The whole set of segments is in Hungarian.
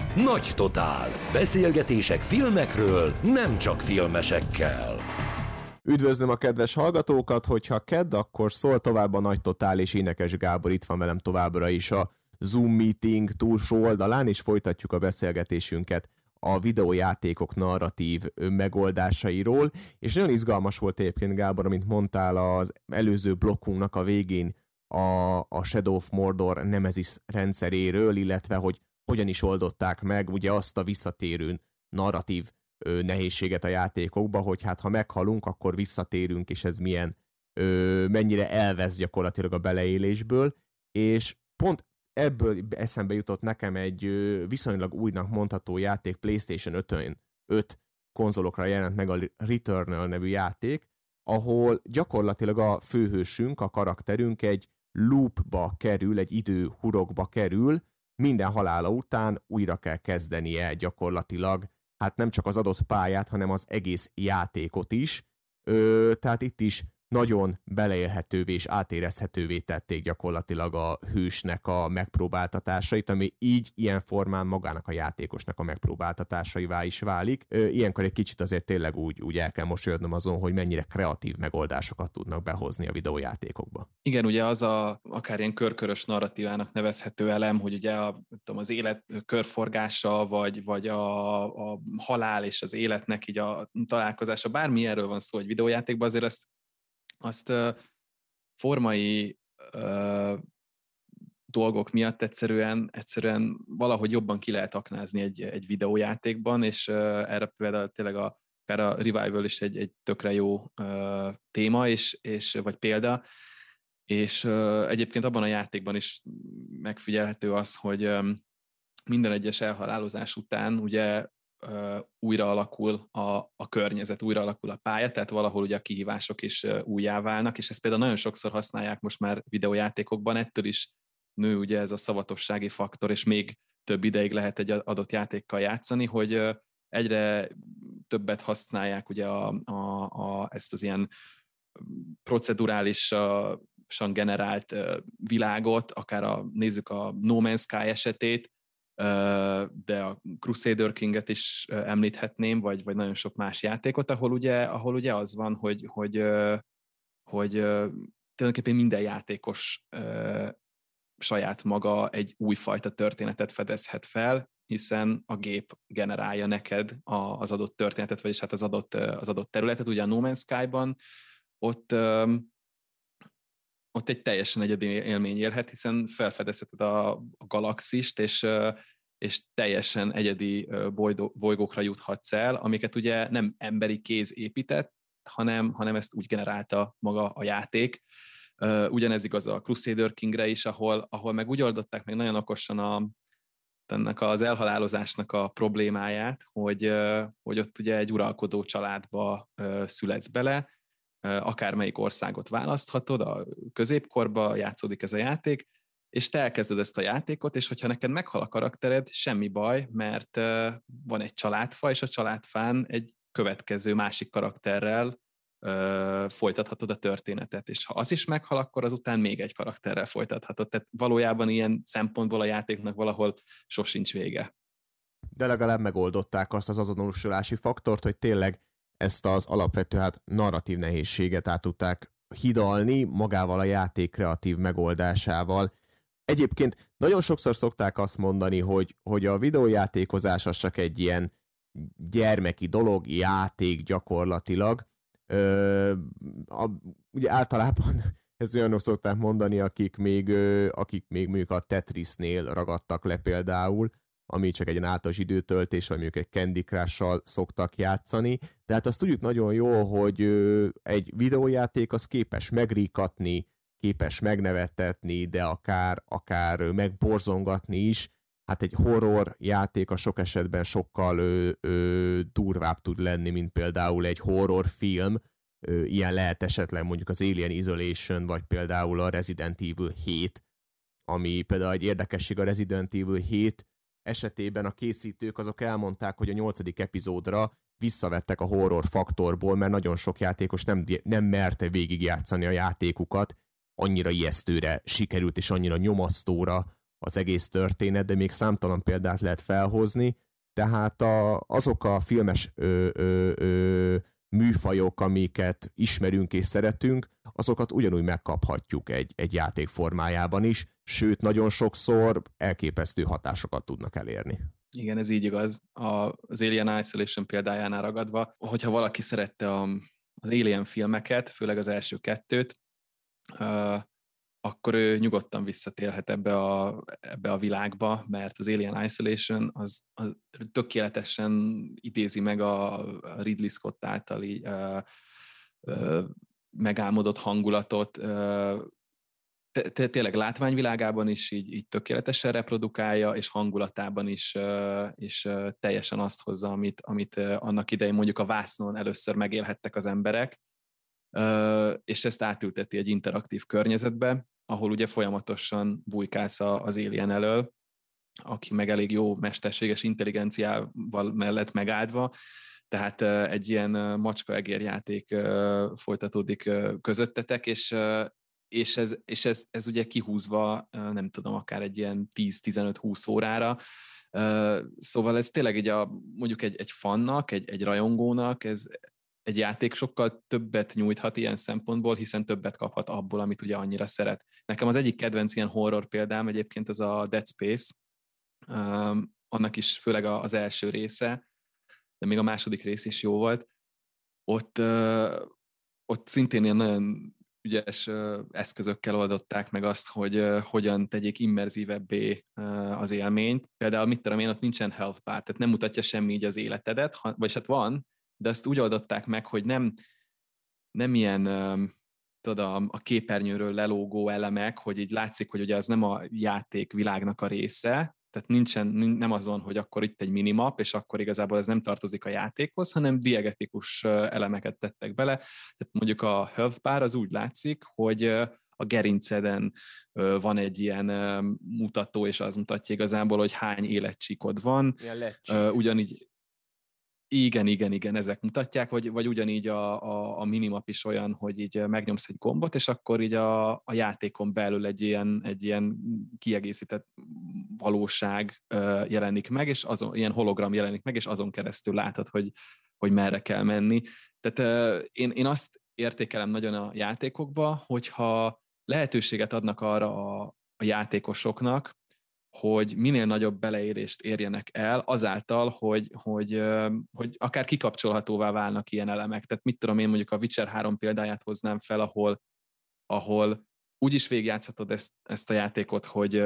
Nagy Totál. Beszélgetések filmekről, nem csak filmesekkel. Üdvözlöm a kedves hallgatókat, hogyha kedd, akkor szól tovább a Nagy Totál, és Énekes Gábor itt van velem továbbra is a Zoom meeting túlsó oldalán, és folytatjuk a beszélgetésünket a videójátékok narratív megoldásairól, és nagyon izgalmas volt egyébként, Gábor, amint mondtál az előző blokkunknak a végén a Shadow of Mordor Nemesis rendszeréről, illetve hogy hogyan is oldották meg ugye azt a visszatérő narratív nehézséget a játékokba, hogy hát ha meghalunk, akkor visszatérünk, és ez mennyire elvesz gyakorlatilag a beleélésből, és pont ebből eszembe jutott nekem egy viszonylag újnak mondható játék, PlayStation 5 konzolokra jelent meg a Returnal nevű játék, ahol gyakorlatilag a főhősünk, a karakterünk egy loopba kerül, egy időhurokba kerül, minden halála után újra kell kezdenie gyakorlatilag, hát nem csak az adott pályát, hanem az egész játékot is, tehát itt is nagyon beleélhetővé és átérezhetővé tették gyakorlatilag a hősnek a megpróbáltatásait, ami így ilyen formán magának a játékosnak a megpróbáltatásaivá is válik. Ilyenkor egy kicsit azért tényleg úgy el kell mosolyodnom azon, hogy mennyire kreatív megoldásokat tudnak behozni a videójátékokba. Igen, ugye az akár ilyen körkörös narratívának nevezhető elem, hogy ugye az élet körforgása, vagy a halál és az életnek így a találkozása, bármi erről van szó egy videójátékban, azért azt formai dolgok miatt egyszerűen valahogy jobban ki lehet aknázni egy videójátékban, és erre például tényleg akár a Revival is egy tökre jó téma, vagy példa, és egyébként abban a játékban is megfigyelhető az, hogy minden egyes elhalálozás után ugye újra alakul a környezet, újra alakul a pálya, tehát valahol ugye a kihívások is újjá válnak, és ezt például nagyon sokszor használják most már videójátékokban, ettől is nő ugye ez a szavatossági faktor, és még több ideig lehet egy adott játékkal játszani, hogy egyre többet használják ugye ezt az ilyen procedurálisan generált világot, akár nézzük a No Man's Sky esetét, de a Crusader King-et is említhetném, vagy nagyon sok más játékot, ahol ugye az van, hogy tulajdonképpen minden játékos saját maga egy újfajta történetet fedezhet fel, hiszen a gép generálja neked az adott történetet, vagyis hát az adott területet. Ugye a No Man's Sky-ban ott egy teljesen egyedi élmény élhet, hiszen felfedezheted a galaxist, és teljesen egyedi bolygókra juthatsz el, amiket ugye nem emberi kéz épített, hanem ezt úgy generálta maga a játék. Ugyanez igaz a Crusader Kingre is, ahol meg úgy oldották meg nagyon okosan ennek az elhalálozásnak a problémáját, hogy ott ugye egy uralkodó családba születsz bele, akármelyik országot választhatod, a középkorba játszódik ez a játék, és te elkezded ezt a játékot, és hogyha neked meghal a karaktered, semmi baj, mert van egy családfa, és a családfán egy következő másik karakterrel folytathatod a történetet, és ha az is meghal, akkor azután még egy karakterrel folytathatod. Tehát valójában ilyen szempontból a játéknak valahol sosincs vége. De legalább megoldották azt az azonosulási faktort, hogy tényleg ezt az alapvető narratív nehézséget át tudták hidalni magával a játék kreatív megoldásával. Egyébként nagyon sokszor szokták azt mondani, hogy a videójátékozás az csak egy ilyen gyermeki dolog, játék gyakorlatilag. Ugye általában ez olyanok szokták mondani, akik még mondjuk a Tetrisnél ragadtak le például, ami csak egy általános időtöltés, vagy mondjuk egy Candy Crush-sal szoktak játszani, de hát azt tudjuk nagyon jó, hogy egy videójáték az képes megríkatni, képes megnevettetni, de akár megborzongatni is. Hát egy horror játék a sok esetben sokkal durvább tud lenni, mint például egy horrorfilm. Ilyen lehet esetleg mondjuk az Alien Isolation, vagy például a Resident Evil 7, ami például egy érdekesség a Resident Evil 7 esetében a készítők azok elmondták, hogy a 8. epizódra visszavettek a horror faktorból, mert nagyon sok játékos nem merte végigjátszani a játékukat, annyira ijesztőre sikerült, és annyira nyomasztóra az egész történet, de még számtalan példát lehet felhozni, tehát azok a filmes műfajok, amiket ismerünk és szeretünk, azokat ugyanúgy megkaphatjuk egy játék formájában is, sőt, nagyon sokszor elképesztő hatásokat tudnak elérni. Igen, ez így igaz. Az Alien Isolation példájánál ragadva, hogyha valaki szerette az Alien filmeket, főleg az első kettőt, akkor ő nyugodtan visszatérhet ebbe a világba, mert az Alien Isolation az tökéletesen idézi meg a Ridley Scott általi megálmodott hangulatot, tényleg látványvilágában is így tökéletesen reprodukálja, és hangulatában is teljesen azt hozza, amit annak idején mondjuk a vásznon először megélhettek az emberek, és ezt átülteti egy interaktív környezetbe, ahol ugye folyamatosan bujkálsz az Alien elől, aki meg elég jó mesterséges intelligenciával mellett megáldva, tehát egy ilyen macska-egér játék folytatódik közöttetek, és ez ugye kihúzva, nem tudom, akár egy ilyen 10-15-20 órára, szóval ez tényleg mondjuk egy fannak, egy rajongónak, ez egy játék sokkal többet nyújthat ilyen szempontból, hiszen többet kaphat abból, amit ugye annyira szeret. Nekem az egyik kedvenc ilyen horror példám egyébként az a Dead Space, annak is főleg az első része, de még a második rész is jó volt. Ott szintén ilyen nagyon ügyes eszközökkel oldották meg azt, hogy hogyan tegyék immerzívebbé az élményt. Például mit tudom én, ott nincsen health bar, tehát nem mutatja semmi így az életedet, vagyis hát van, de azt úgy oldották meg, hogy nem ilyen tudod, a képernyőről lelógó elemek, hogy így látszik, hogy ugye az nem a játék világnak a része, tehát nem azon, hogy akkor itt egy minimap, és akkor igazából ez nem tartozik a játékhoz, hanem diegetikus elemeket tettek bele. Tehát mondjuk a health bar az úgy látszik, hogy a gerinceden van egy ilyen mutató, és az mutatja igazából, hogy hány életcsíkod van. Ugyanígy igen, ezek mutatják, vagy ugyanígy a minimap is olyan, hogy így megnyomsz egy gombot, és akkor így a játékon belül egy ilyen kiegészített valóság jelenik meg, és ilyen hologram jelenik meg, és azon keresztül látod, hogy merre kell menni. Tehát én azt értékelem nagyon a játékokba, hogyha lehetőséget adnak arra a játékosoknak, hogy minél nagyobb beleérést érjenek el, azáltal, hogy akár kikapcsolhatóvá válnak ilyen elemek. Tehát mit tudom én, mondjuk a Witcher 3 példáját hoznám fel, ahol úgy is végigjátszhatod ezt a játékot,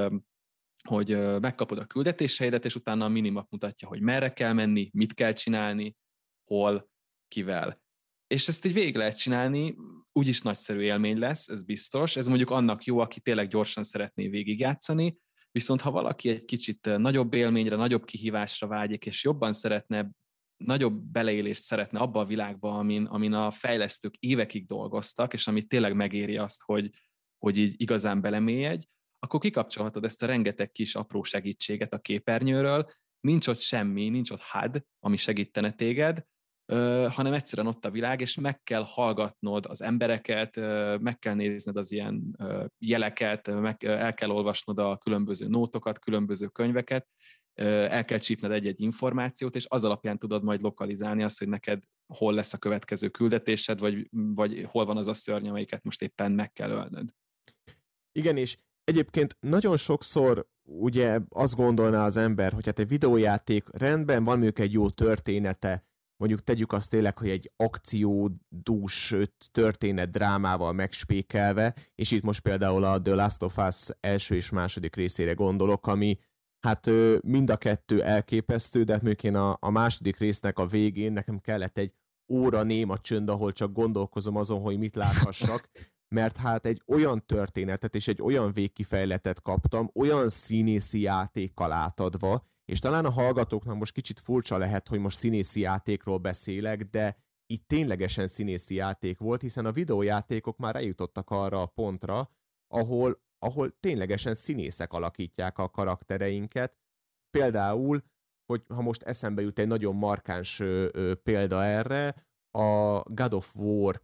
hogy megkapod a küldetéseidet, és utána a minimap mutatja, hogy merre kell menni, mit kell csinálni, hol, kivel. És ezt így végig lehet csinálni, úgyis nagyszerű élmény lesz, ez biztos. Ez mondjuk annak jó, aki tényleg gyorsan szeretné végigjátszani, viszont ha valaki egy kicsit nagyobb élményre, nagyobb kihívásra vágyik, és jobban szeretne, nagyobb beleélést szeretne abba a világba, amin a fejlesztők évekig dolgoztak, és amit tényleg megéri azt, hogy így igazán belemélyedj, akkor kikapcsolhatod ezt a rengeteg kis apró segítséget a képernyőről, nincs ott semmi, nincs ott HUD, ami segítene téged, hanem egyszerűen ott a világ, és meg kell hallgatnod az embereket, meg kell nézned az ilyen jeleket, el kell olvasnod a különböző nótokat, különböző könyveket, el kell csípned egy-egy információt, és az alapján tudod majd lokalizálni azt, hogy neked hol lesz a következő küldetésed, vagy hol van az a szörny, amelyiket most éppen meg kell ölnöd. Igen, és egyébként nagyon sokszor ugye azt gondolná az ember, hogy hát egy videójáték rendben van mondjuk egy jó története, mondjuk tegyük azt tényleg, hogy egy akciódús történet drámával megspékelve, és itt most például a The Last of Us első és második részére gondolok, ami hát mind a kettő elképesztő, de hát mondjuk én a második résznek a végén nekem kellett egy óra néma csönd, ahol csak gondolkozom azon, hogy mit láthassak, mert hát egy olyan történetet és egy olyan végkifejletet kaptam, olyan színészi játékkal átadva, és talán a hallgatóknak most kicsit furcsa lehet, hogy most színészi játékról beszélek, de itt ténylegesen színészi játék volt, hiszen a videójátékok már eljutottak arra a pontra, ahol ténylegesen színészek alakítják a karaktereinket. Például, hogy ha most eszembe jut egy nagyon markáns példa erre, a God of War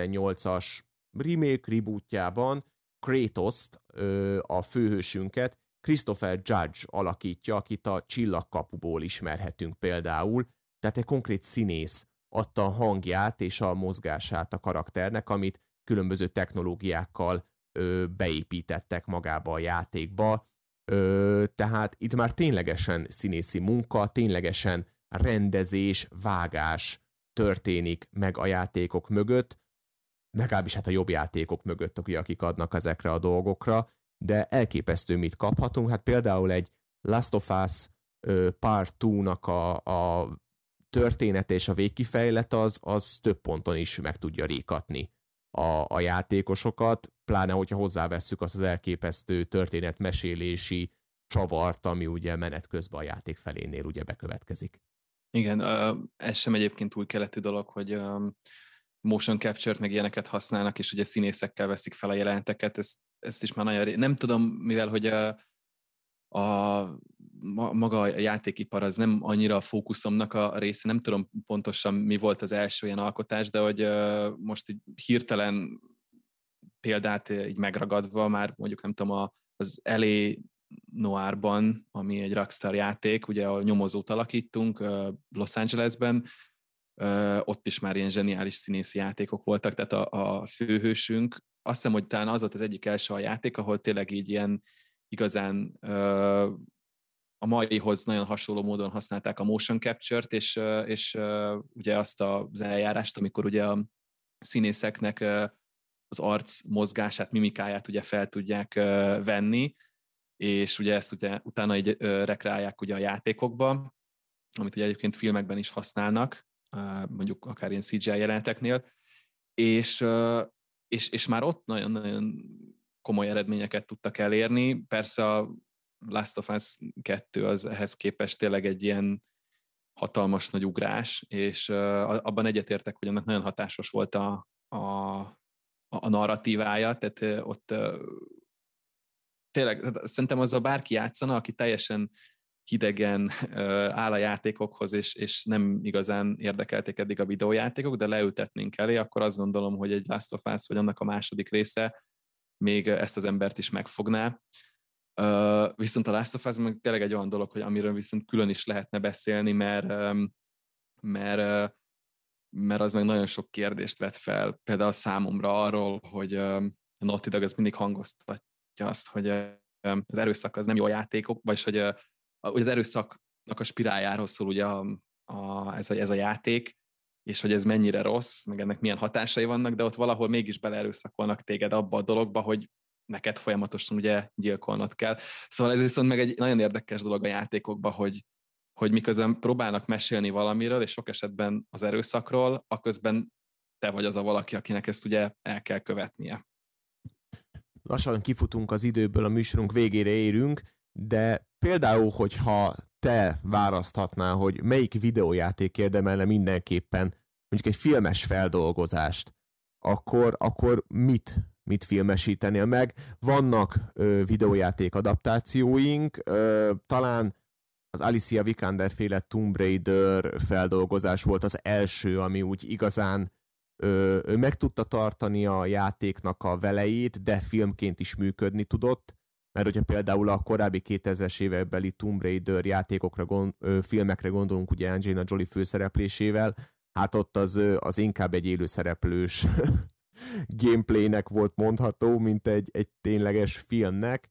2018-as remake, rebootjában Kratos-t, a főhősünket Christopher Judge alakítja, akit a Csillagkapuból ismerhetünk például, tehát egy konkrét színész adta a hangját és a mozgását a karakternek, amit különböző technológiákkal beépítettek magába a játékba. Tehát itt már ténylegesen színészi munka, ténylegesen rendezés, vágás történik meg a játékok mögött, legalábbis hát a jobb játékok mögött, akik adnak ezekre a dolgokra, de elképesztő mit kaphatunk. Hát például egy Last of Us Part 2-nak a történet és a végkifejlet az több ponton is meg tudja rékatni a játékosokat, pláne hogyha hozzávesszük azt az elképesztő történetmesélési csavart, ami ugye menet közben a játék felénél ugye bekövetkezik. Igen, ez sem egyébként új keletű dolog, hogy motion capture-t meg ilyeneket használnak, és ugye színészekkel veszik fel a jeleneteket, ezt is már nagyon nem tudom, mivel hogy maga a játékipar az nem annyira a fókuszomnak a része, nem tudom pontosan mi volt az első ilyen alkotás, de hogy most így hirtelen példát így megragadva már mondjuk nem tudom, az LA Noirban, ami egy Rockstar játék, ugye a nyomozót alakítunk Los Angelesben, ott is már ilyen zseniális színészi játékok voltak, tehát a főhősünk, azt hiszem, hogy talán az volt az egyik első a játék, ahol tényleg így ilyen igazán a maihoz nagyon hasonló módon használták a motion capture-t, és ugye azt az eljárást, amikor ugye a színészeknek az arc mozgását, mimikáját ugye fel tudják venni, és ugye ezt ugye utána így rekreálják ugye a játékokba, amit ugye egyébként filmekben is használnak, mondjuk akár ilyen CGI jeleneteknél, és már ott nagyon-nagyon komoly eredményeket tudtak elérni. Persze a Last of Us 2 az ehhez képest tényleg egy ilyen hatalmas nagy ugrás, és abban egyetértek, hogy annak nagyon hatásos volt a narratívája, tehát ott tényleg szerintem azzal bárki játszana, aki teljesen hidegen áll a játékokhoz, és nem igazán érdekelték eddig a videójátékok, de leültetnénk elé, akkor azt gondolom, hogy egy Last of Us, vagy annak a második része még ezt az embert is megfogná. Viszont a Last of Us meg tényleg egy olyan dolog, hogy amiről viszont külön is lehetne beszélni, mert az meg nagyon sok kérdést vet fel, például számomra arról, hogy a Naughty Dog az mindig hangoztatja azt, hogy az erőszak az nem jó a játékok, vagyis hogy az erőszaknak a spiráljáról szól ugye ez a játék, és hogy ez mennyire rossz, meg ennek milyen hatásai vannak, de ott valahol mégis beleerőszakolnak téged abba a dologba, hogy neked folyamatosan ugye gyilkolnod kell. Szóval ez viszont meg egy nagyon érdekes dolog a játékokban, hogy miközben próbálnak mesélni valamiről, és sok esetben az erőszakról, aközben te vagy az a valaki, akinek ezt ugye el kell követnie. Lassan kifutunk az időből, a műsorunk végére érünk, de például, hogyha te választhatnál, hogy melyik videójáték érdemelne mindenképpen mondjuk egy filmes feldolgozást, akkor mit filmesítenél meg? Vannak videójáték adaptációink, talán az Alicia Vikander féle Tomb Raider feldolgozás volt az első, ami úgy igazán meg tudta tartani a játéknak a velejét, de filmként is működni tudott, mert hogyha például a korábbi 2000-es évekbeli Tomb Raider játékokra, filmekre gondolunk, ugye Angelina Jolie főszereplésével, hát ott az inkább egy élőszereplős gameplaynek volt mondható, mint egy tényleges filmnek.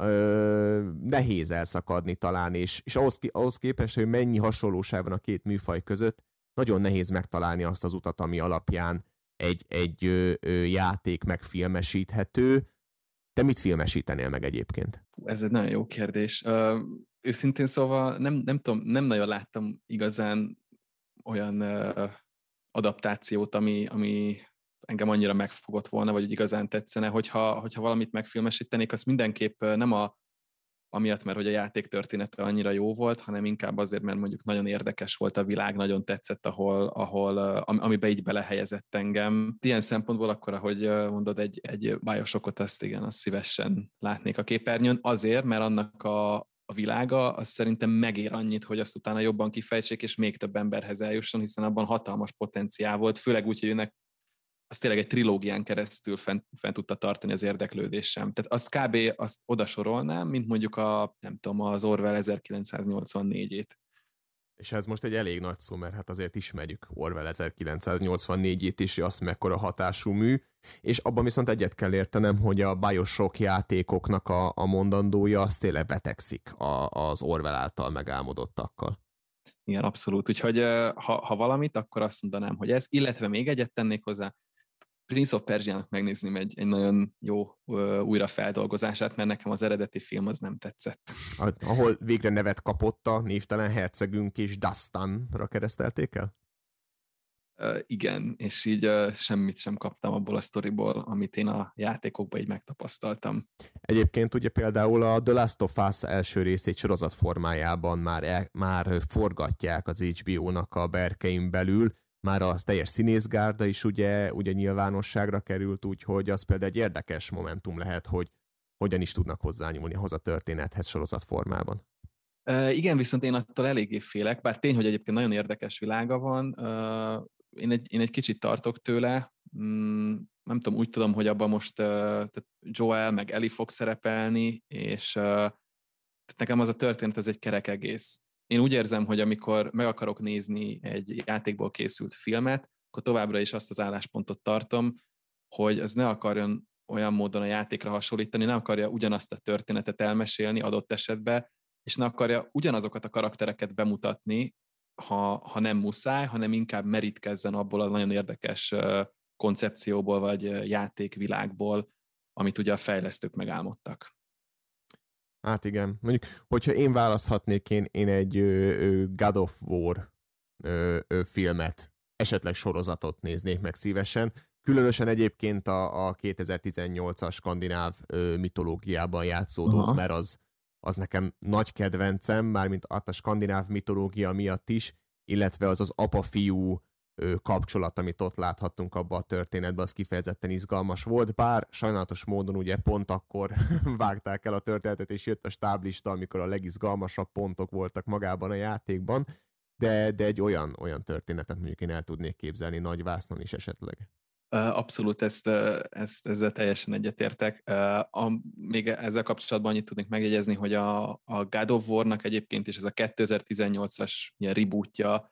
Nehéz elszakadni talán, és ahhoz képest, hogy mennyi hasonlóság van a két műfaj között, nagyon nehéz megtalálni azt az utat, ami alapján egy játék megfilmesíthető. Te mit filmesítenél meg egyébként? Ez egy nagyon jó kérdés. Őszintén szóval nem tudom, nem nagyon láttam igazán olyan adaptációt, ami engem annyira megfogott volna, vagy hogy igazán tetszene, hogyha valamit megfilmesítenék, azt mindenképp nem amiatt, mert hogy a játék története annyira jó volt, hanem inkább azért, mert mondjuk nagyon érdekes volt a világ, nagyon tetszett, amiben így belehelyezett engem. Ilyen szempontból akkor, ahogy mondod, egy Bioshockot, azt szívesen látnék a képernyőn, azért, mert annak a világa, az szerintem megér annyit, hogy azt utána jobban kifejtsék, és még több emberhez eljusson, hiszen abban hatalmas potenciál volt, főleg úgy, hogy az tényleg egy trilógián keresztül fent tudta tartani az érdeklődésem. Tehát azt kb. Azt oda sorolnám, mint mondjuk az Orwell 1984-ét. És ez most egy elég nagy szó, mert hát azért ismerjük Orwell 1984-ét is, azt mekkora hatású mű, és abban viszont egyet kell értenem, hogy a BioShock játékoknak a mondandója az tényleg betegszik az Orwell által megálmodottakkal. Igen, abszolút. Úgyhogy ha valamit, akkor azt mondanám, hogy ez, illetve még egyet tennék hozzá, Prince of Persia-nak megnézném egy nagyon jó újrafeldolgozását, mert nekem az eredeti film az nem tetszett. Ahol végre nevet kapott a névtelen hercegünk, és Dustanra keresztelték el? Igen, és így semmit sem kaptam abból a sztoriból, amit én a játékokban így megtapasztaltam. Egyébként ugye például a The Last of Us első részét sorozat formájában már forgatják az HBO-nak a berkein belül, már a teljes színészgárda is ugye nyilvánosságra került, úgyhogy az például egy érdekes momentum lehet, hogy hogyan is tudnak hozzányúlni ahhoz a történethez sorozat formában. Igen, viszont én attól eléggé félek, bár tény, hogy egyébként nagyon érdekes világa van. Én egy kicsit tartok tőle. Nem tudom, úgy tudom, hogy abban most Joel meg Ellie fog szerepelni, és nekem az a történet, ez egy kerek egész. Én úgy érzem, hogy amikor meg akarok nézni egy játékból készült filmet, akkor továbbra is azt az álláspontot tartom, hogy ez ne akarjon olyan módon a játékra hasonlítani, ne akarja ugyanazt a történetet elmesélni adott esetben, és ne akarja ugyanazokat a karaktereket bemutatni, ha nem muszáj, hanem inkább merítkezzen abból a nagyon érdekes koncepcióból, vagy játékvilágból, amit ugye a fejlesztők megálmodtak. Hát igen. Mondjuk, hogyha én választhatnék, én egy God of War filmet, esetleg sorozatot néznék meg szívesen. Különösen egyébként a 2018-as skandináv mitológiában játszódott, mert az nekem nagy kedvencem, mármint a skandináv mitológia miatt is, illetve az apa-fiú kapcsolat, amit ott láthattunk abban a történetben, az kifejezetten izgalmas volt, bár sajnálatos módon ugye pont akkor vágták el a történetet, és jött a stáblista, amikor a legizgalmasabb pontok voltak magában a játékban, de egy olyan történetet mondjuk én el tudnék képzelni nagyvásznon is esetleg. Abszolút, ezzel teljesen egyetértek. Még ezzel kapcsolatban annyit tudnék megjegyezni, hogy a God of War-nak egyébként is ez a 2018-as ilyen rebootja,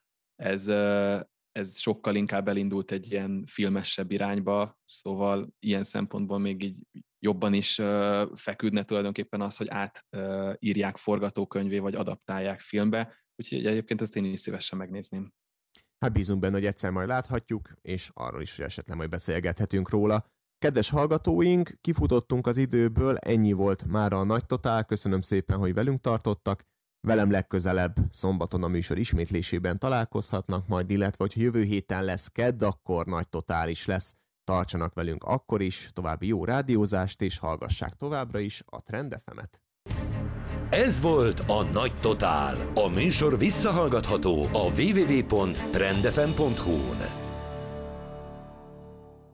ez sokkal inkább elindult egy ilyen filmesebb irányba, szóval ilyen szempontból még így jobban is feküdne tulajdonképpen az, hogy átírják forgatókönyvé, vagy adaptálják filmbe, úgyhogy egyébként ezt én is szívesen megnézném. Hát bízunk benne, hogy egyszer majd láthatjuk, és arról is, hogy esetleg majd beszélgethetünk róla. Kedves hallgatóink, kifutottunk az időből, ennyi volt mára a Nagy Totál, köszönöm szépen, hogy velünk tartottak. Velem legközelebb szombaton a műsor ismétlésében találkozhatnak majd, illetve hogyha jövő héten lesz kedd, akkor Nagy Totál is lesz. Tartsanak velünk akkor is, további jó rádiózást, és hallgassák továbbra is a Trend FM-et. Ez volt a Nagy Totál. A műsor visszahallgatható a www.trendfm.hu-n.